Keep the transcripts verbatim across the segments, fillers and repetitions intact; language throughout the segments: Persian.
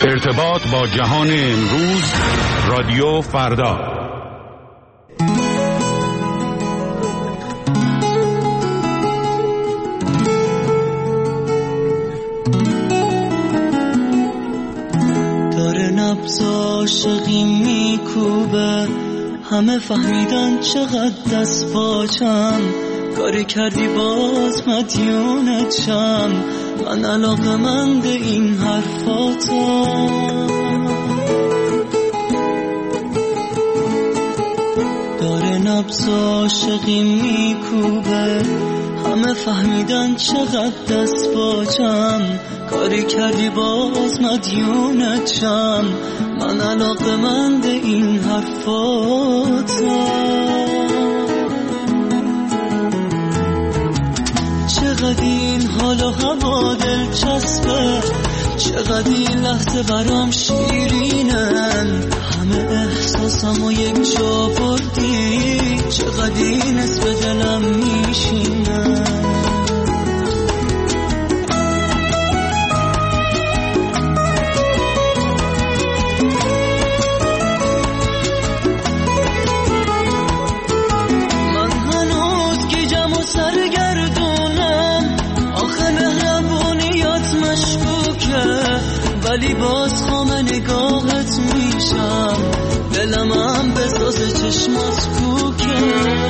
ارتباط با جهان امروز، رادیو فردا. داره نبض عاشقی میکوبه، همه فهمیدن چقدر دست باچم، کاری کردی باز مدیونتم، من علاقه‌مند این حرفاتم. داره نبض عاشقی میکوبه، همه فهمیدن چقدر دست باچم، کاری کردی باز مدیونتم، من علاقه‌مند این حرفاتم. چقدر این حال و هوا دلچسبه، چقدر این لحظه برام شیرینن، همه احساسم و یک جا بردی، چقدر این اسم دلم میشینن. ولی باز خام نگاهت میشم، دلم هم به ساز چشمات کوکه.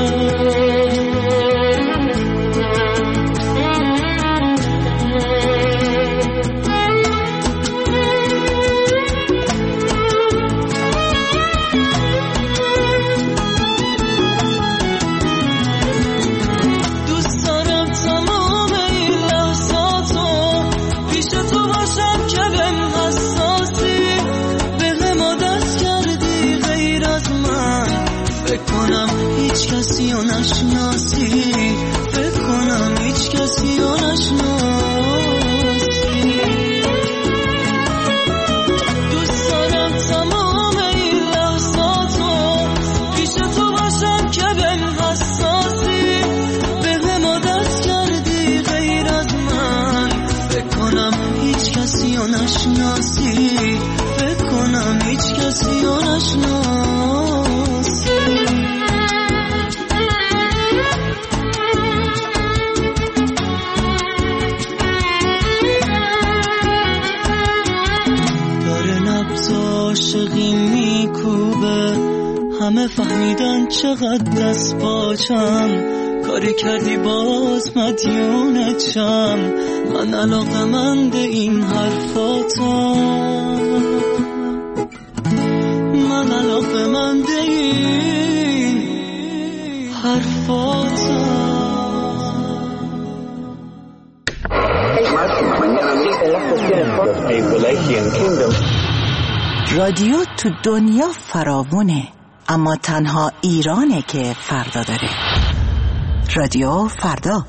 هیچ کسی رو نشناسی، فکر کنم هیچ کسی رو نشناسی. دوست دارم تمام این لحظاتو پیش تو باشم که بهم حساسی، به هم دست کردی غیر از من، فکر کنم هیچ کسی رو نشناسی، فکر کنم هیچ کسی رو نشناسی. عاشقی میکوبه، همه فهمیدن چقدر دست باچم، کاری کردی باز مدیونتم، من علاقه‌مند این حرفاتم، من علاقه‌مند این حرفاتم. رادیو تو دنیا فراوونه، اما تنها ایرانه که فردا داره. رادیو فردا.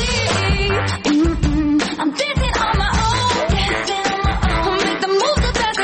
I'm dancing on my own. Make the moves that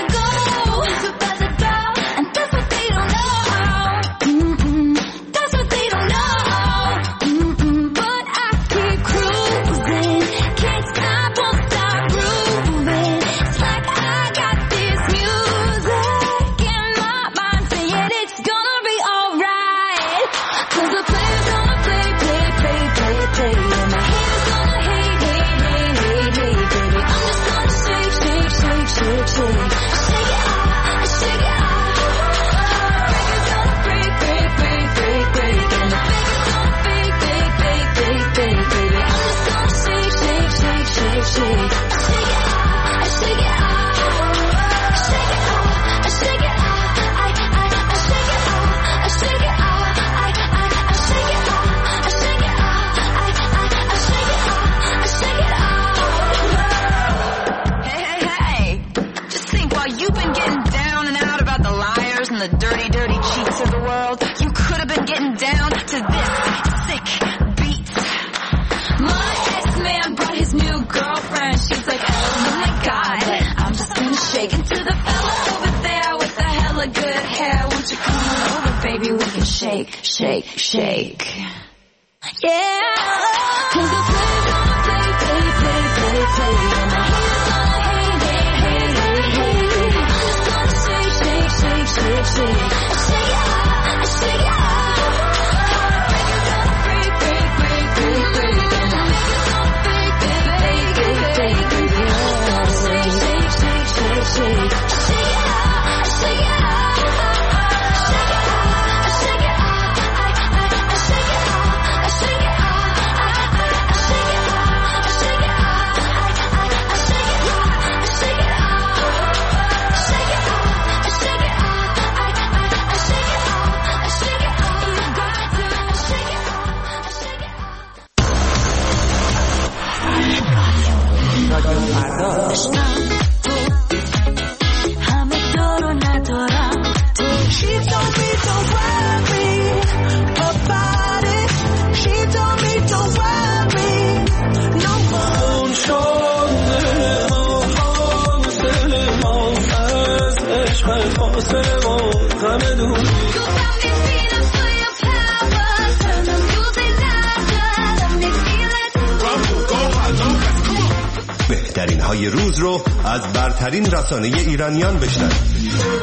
shake. And to the fella over there with the hella good hair, won't you come on over, baby, we can shake, shake, shake. Yeah. Cause the play's gonna play, play, play, play, play. And the haters gonna hate, hate, hate, hate, hate. Just gonna shake, shake, shake, shake, shake. I shake it out, I shake it out. Break it down, break, break, break, break, break. And I make it so fake, fake, fake, fake, fake, fake. Shake, shake, shake, shake, shake. I shake it out, I shake it out. Shake it out, I shake it out. I shake it out, I shake it out. I shake it out, I shake it out. I shake it out, I shake it out. Shake it out, I shake it out. I shake it out, I shake it out. You got to shake it out, I shake it out. رادیو فردا عشقم تو همه دارو ندارم تو. She told me don't worry about it. She told me don't worry no more. شده ما حاصل ما از عشق فاصله ما غم دور. بهترین های روز رو از برترین رسانه ایرانیان بشنوید.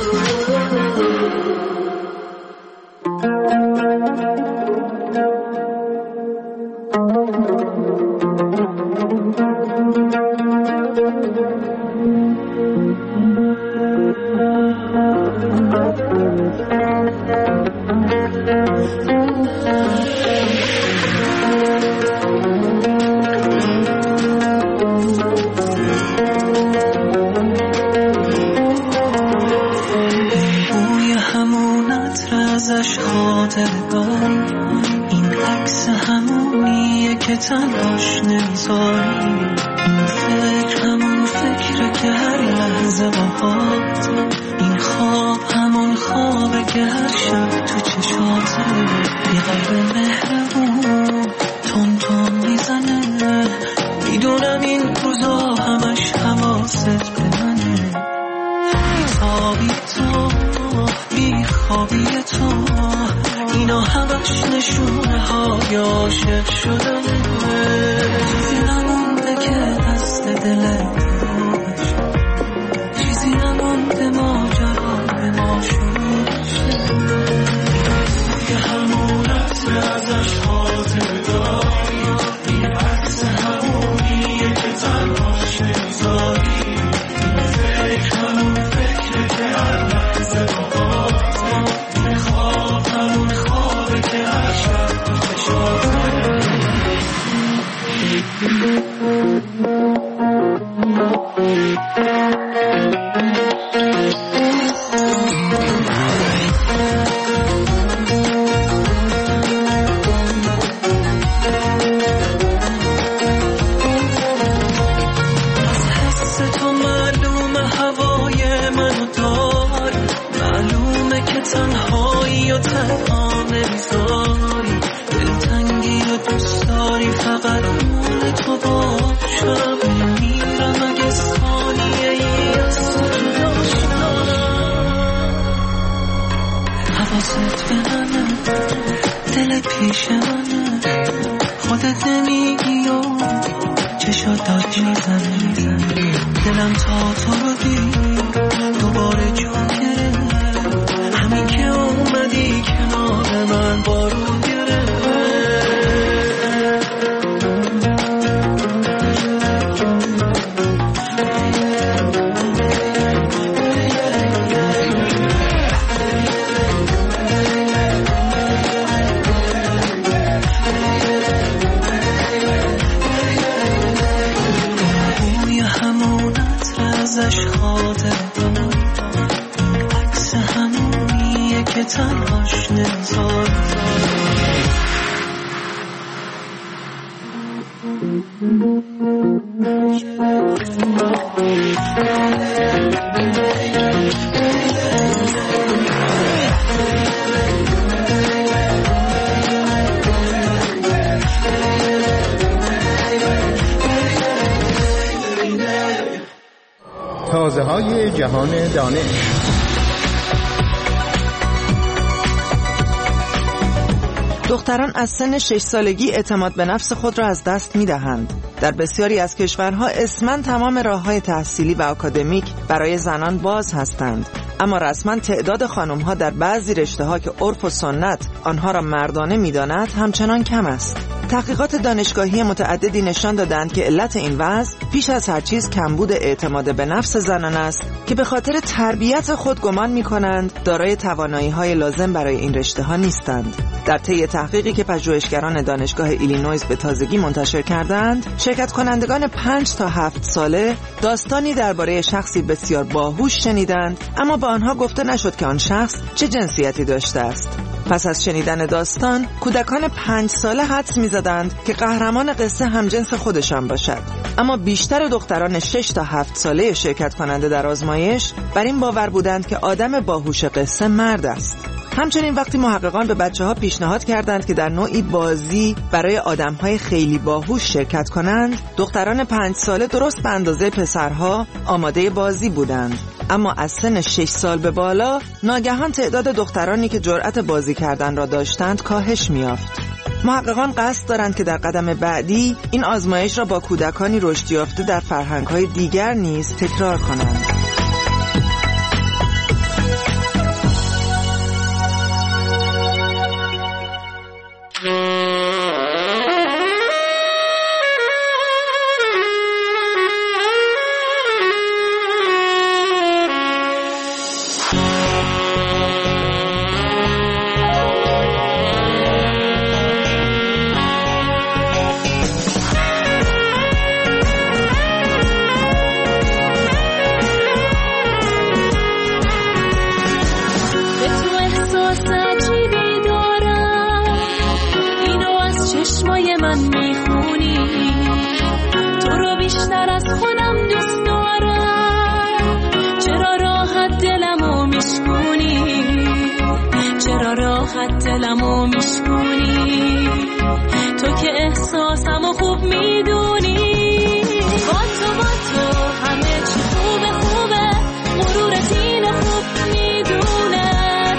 تنهاش نمیذاری. این فکر همون فکره که هر لحظه باهات. این خواب همون خوابه که هر شب تو چشاته. یه قلب مهربون تون تون میزنه. میدونم این روزا همش حواست به منه. بیتابی تو بیخوابی تو اینا همش نشونه های عاشق شدنه. چیزی نمونده که دست دلت باشه. چیزی نمونده ماجرا به ما شروع شه. یه همون عطر ازش خاطر داری. این عکس همونیه که تنهاش نمیذاری. این فکر همون فکره که هر لحظه باهات. این خواب همون خوابه که هر شب تو چشاته. تنهایی و تنها نمیذاری. دلتنگی و دوست داری فقط مال تو باشم. میمیرم اگه ثانیه ای از تو جدا شدم. حواست به منه دل پیش منه. خودت نمیگی و چشات داد میزنه. دلم تا تو رو دید دوباره جون گرفت. همین که اومدی کنار من بارون گرفت. بوی همون عطر ازش خاطر دارم. عکس همونیه که تنهاش نمیذاری. تازه‌های جهان دانش. دختران از سن شش سالگی اعتماد به نفس خود را از دست می‌دهند. در بسیاری از کشورها اسماً تمام راه‌های تحصیلی و آکادمیک برای زنان باز هستند، اما رسما تعداد خانم‌ها در بعضی رشته‌ها که عرف و سنت آنها را مردانه می‌داند همچنان کم است. تحقیقات دانشگاهی متعددی نشان دادند که علت این وضع پیش از هر چیز کمبود اعتماد به نفس زنان است که به خاطر تربیت خود گمان می‌کنند دارای توانایی‌های لازم برای این رشته‌ها نیستند. در طی تحقیقی که پژوهشگران دانشگاه ایلینویز به تازگی منتشر کردند، شرکت کنندگان پنج تا هفت ساله داستانی درباره شخصی بسیار باهوش شنیدند، اما به آنها گفته نشد که آن شخص چه جنسیتی داشته است. پس از شنیدن داستان، کودکان پنج ساله حدس می‌زدند که قهرمان قصه همجنس خودشان باشد. اما بیشتر دختران شش تا هفت ساله شرکت کننده در آزمایش بر این باور بودند که آدم باهوش قصه مرد است. همچنین وقتی محققان به بچه‌ها پیشنهاد کردند که در نوعی بازی برای آدم‌های خیلی باهوش شرکت کنند، دختران پنج ساله درست به اندازه پسرها آماده بازی بودند. اما از سن شش سال به بالا ناگهان تعداد دخترانی که جرأت بازی کردن را داشتند کاهش می‌یافت. محققان قصد دارند که در قدم بعدی این آزمایش را با کودکانی رشد یافته در فرهنگ‌های دیگر نیز تکرار کنند. دلمو میشکونی تو که احساسمو خوب میدونی، با تو با تو همه چی خوبه خوبه، مرورت اینو خوب میدونه،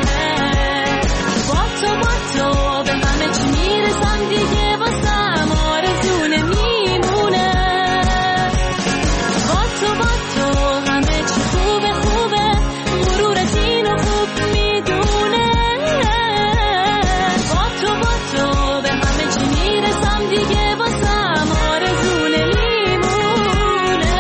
با تو با تو به همه چی میرسم دیگه، واسم آرزونه میمونه، با تو با تو همه چی خوبه خوبه، مرورت اینو خوب میدونه، دیگه واسم آرزونه میمونه.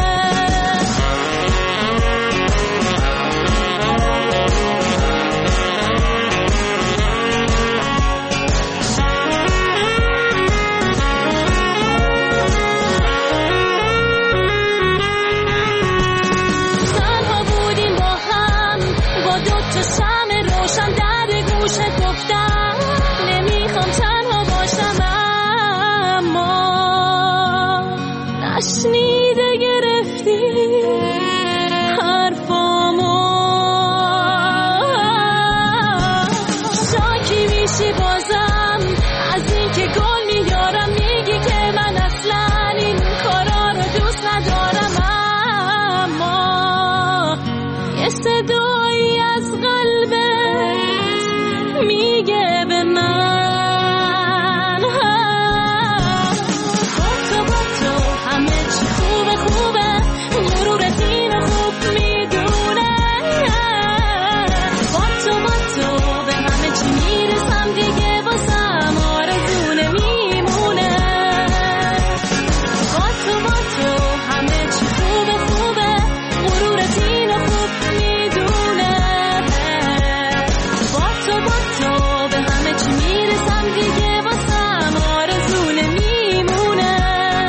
تنها بودیم با هم، با دو تا شمع روشن در گوشت گفتم نمیخوام تنها باشم، نشنیده گرفتی حرفامو، شاکی میشی بازم از این که گل میارم، میگی که من اصلا این کارا رو دوست ندارم، اما یه صدایی از قلبت میگه به من خوبه، مرورت اینو خوب میدونه، با تو با تو به همه چی میرسم دیگه، واسم آرزونه میمونه، با تو با تو همه چی خوبه خوبه، مرورت اینو خوب میدونه، با تو با تو به همه چی میرسم دیگه، واسم آرزونه میمونه.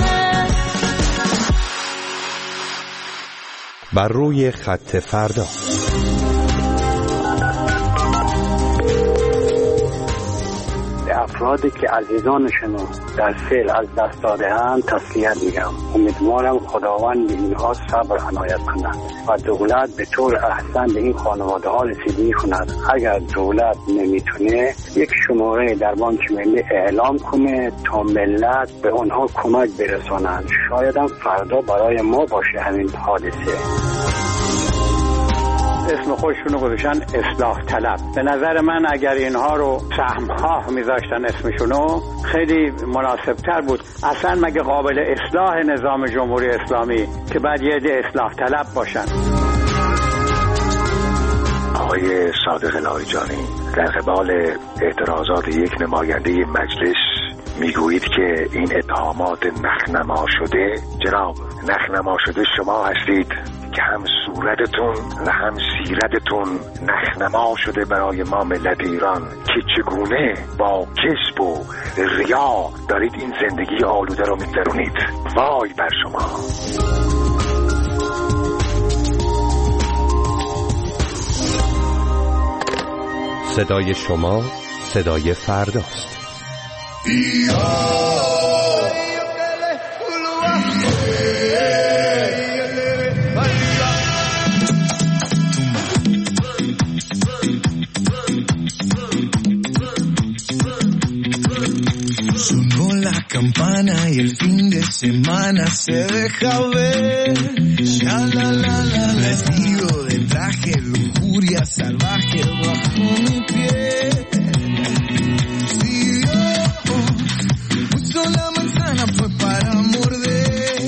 بر روی خط فردا. There are افرادی که عزیزانشون در سیل از دست داده‌اند تسلیت میگم. امیدوارم خداوند به اینها صبر عنایت کند و دولت به طور احسن به این خانواده ها رسیدگی کند. اگر دولت نمیتونه یک شماره در بانک ملی اعلام کنه تا ملت به اونها کمک برسانند. شاید هم فردا برای ما باشه همین حادثه. اسم خودشون رو گذاشتن اصلاح طلب. به نظر من اگر اینها رو سهم‌ها میذاشتن اسمشونو خیلی مناسبتر بود. اصلا مگه قابل اصلاح نظام جمهوری اسلامی که بعد یه عده اصلاح طلب باشن؟ آقای صادق لاریجانی، در قبال اعتراضات یک نماینده مجلس میگویید که این اتهامات نخنما شده. جناب، نخنما شده شما هستید که هم صورتتون و هم سیرتتون نخنما شده برای ما ملت ایران که چگونه با کسب و ریا دارید این زندگی آلوده رو می‌گذرونید. وای بر شما. صدای شما صدای فرداست. Sonó la campana y el fin de semana se deja ver. Ya la la la, vestido de traje, lujuria salvaje bajo mi piel. Si Dios puso la manzana fue para morder.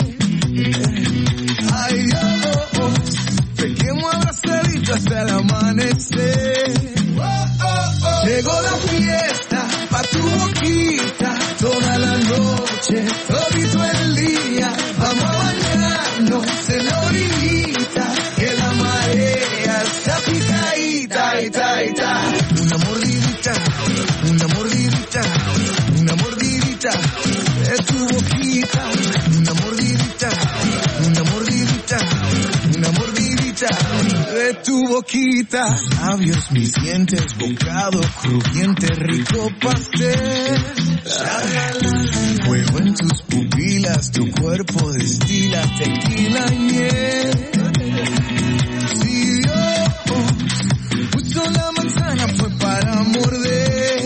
Ay Dios, pequemos abrazaditos hasta el amanecer. Llegó la fiesta pa' tu boquita, toda la noche, todito el día. Vamos a bañarnos en la orillita, que la marea está picadita, ita, ita. Una mordidita, una mordidita, una mordidita de tu boquita. Una mordidita, una mordidita, una mordidita de tu boquita. Labios, mis dientes, bocado crujiente, rico pastel. Fuego en tus pupilas, tu cuerpo destila tequila y miel. Si Dios puso la manzana fue para morder.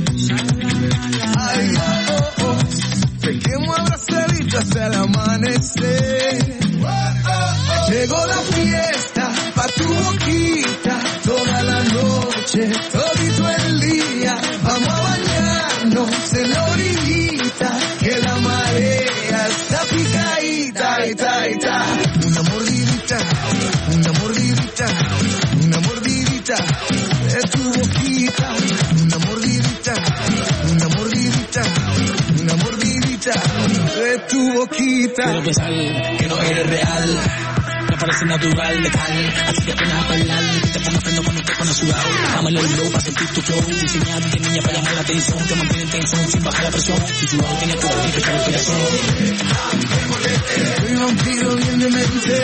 Ay Dios, pequemos abrazaditos hasta el amanecer. Llegó la fiesta pa' tu boquita, toda la noche, todito el día. Vamos a bañarnos en la orillita, que la marea está picadita, ita, ita. Una mordidita, una mordidita, una mordidita de tu boquita. Una mordidita, una mordidita, una mordidita de tu boquita. Quiero pensar que no eres real, me parece natural, letal. Así que apenas a bailar, te pongo freno cuando te pones sudado. Dámelo el low para sentir tu flow. Diseñar de niña para llamar la atención, que mantiene tensión sin bajar la presión. Si tu lado tiene tu y tu respiración. Soy vampiro bien de mente,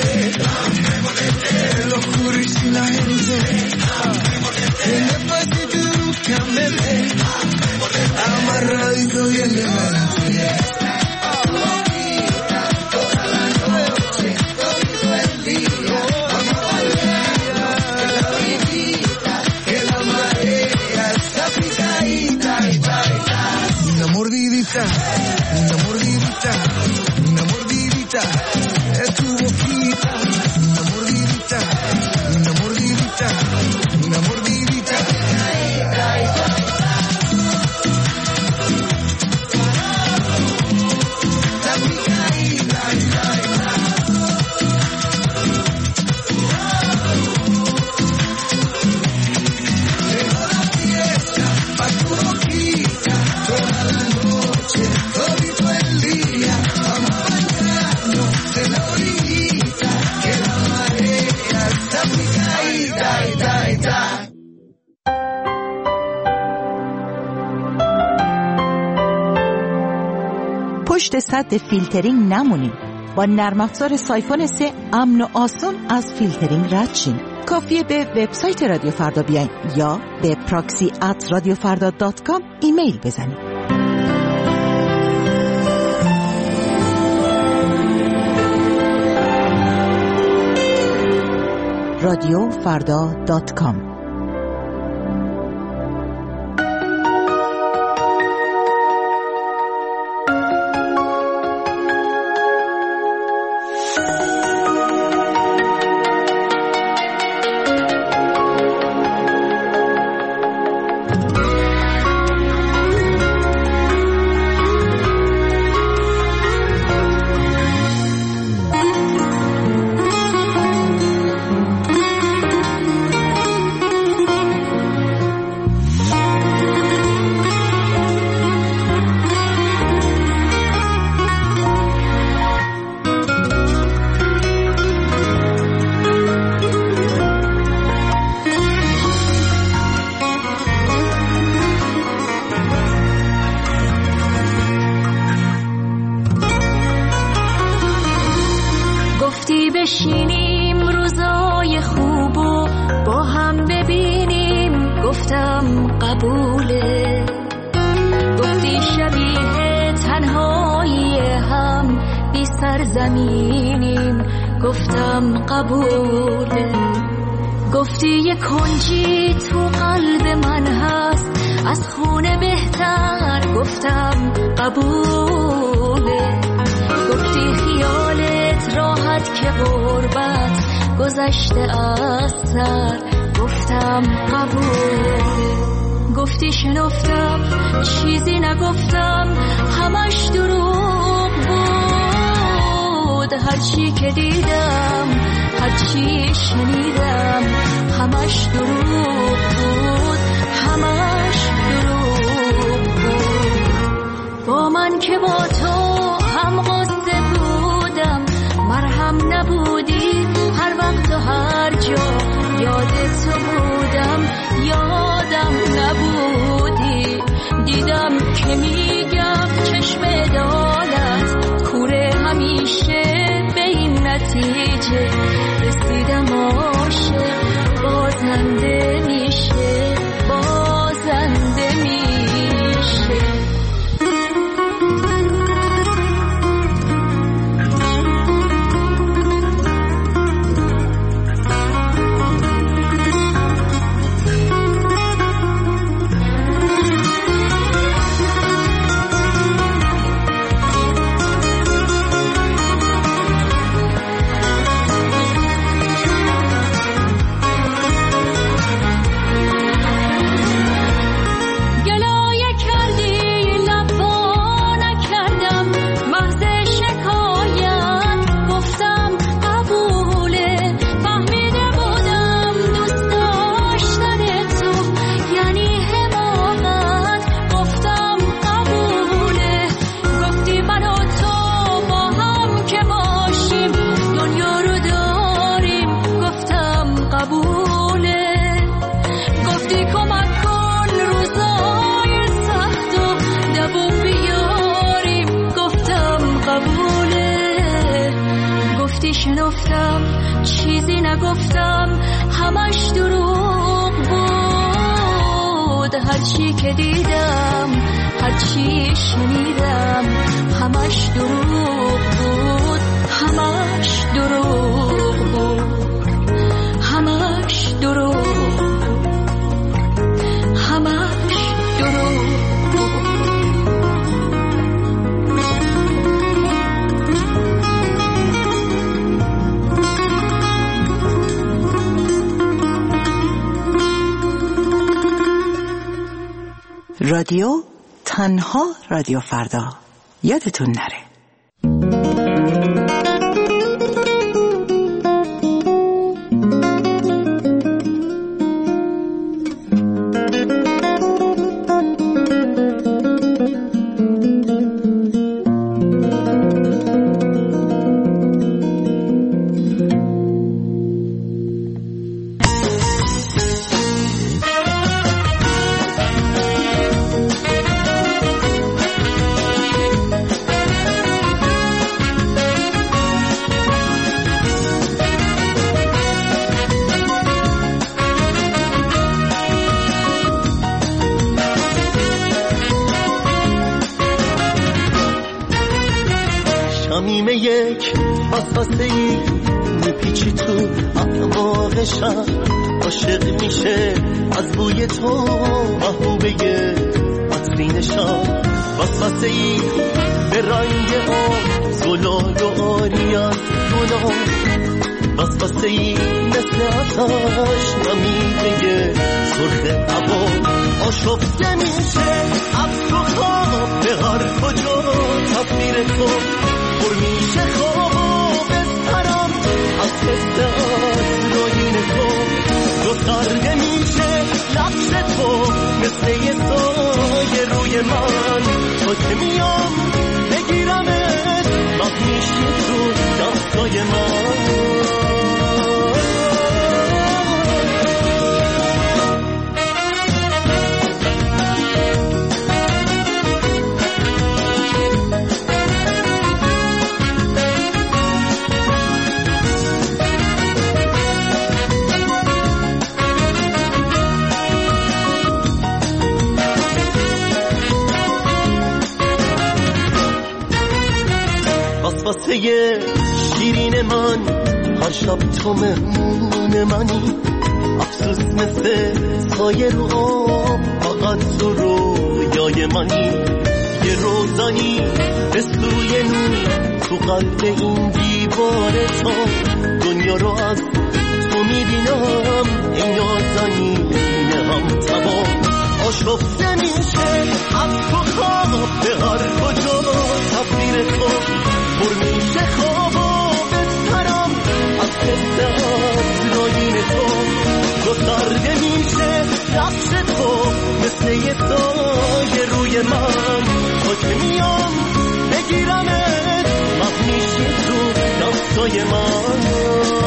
lo oscuro y sin la gente. En el pasito búscame, amarradito bien de mente. Una mordidita, una mordidita de tu boquita. Una mordidita, una mordidita, una mordidita. La picadita, llegó la fiesta pa' tu boquita, toda la noche, todito el día. Vamos a bañarnos en la orillita, que la marea está picadita, ita, ita. پشت سد فیلترینگ نمونید. با نرم افزار سایفون سه امن و آسون از فیلترینگ رد شین. کافیه به وبسایت رادیو فردا بیاین یا به پراکسی ات رادیو فردا دات کام ایمیل بزنید. رادیو فردا دات کام. بشینیم روزای خوبو با هم ببینیم، گفتم قبوله. گفتی شبیه تنهایی هم بی سرزمینیم، گفتم قبوله. گفتی یه کنجی تو قلب من هست از خونه بهتر، گفتم قبوله. گفتی خیالت راحت که غربت گذشته از سر، گفتم قبوله. گفتی شنفتم چیزی نگفتم، همش دروغ بود. هرچی که دیدم هرچی شنیدم همش دروغ بود، همش دروغ بود. با من که با تو هم قصه بودم، مرهم نبودی هر وقت و هر جا، یاد تو بودم یادم نبودی. دیدم که میگم چشم عدالت کوره همیشه به این نتیجه، رسیدم عاشق بازنده میشه، بازنده میشه. شنفتم چیزی نگفتم، همش دروغ بود. هرچی که دیدم هرچی شنیدم همش دروغ بود، همش دروغ بود، همش دروغ بود، همش دروغ بود. رادیو تنها رادیو فردا، یادتون نره. پیچی تو اعماقشم عاشق میشه از بوی تو محبوبه عطرینشم وسوسه ای به رنگ آب زلال و آریان گناه وسوسه ای مثل آتش نمیده سرخ هوا آشفته میشه از تو خواب به هر کجا تصویر تو پر میشه خواب و بسترم از حس آسراین تو گسترده میشه لبش تو مثل یه سایه روی من تو که میام بگیرمت وقت میشی تو دستای من واسه شیرین من هر شب تو مهمون منی افسوس مثل سایه رو آب فقط تو رویای منی یه روزانی به سوی نور تو قلب این دیوار تو دنیا رو از تو میبینم این نازنین هم تبا آشفته میشه از تو خواب به هر کجا تصویر تو پر میشه خواب و بسترم از حس آسراین تو گسترده میشه لبش تو مثل یه سایه روی من تو که میام بگیرمت وقت میشی تو دستای من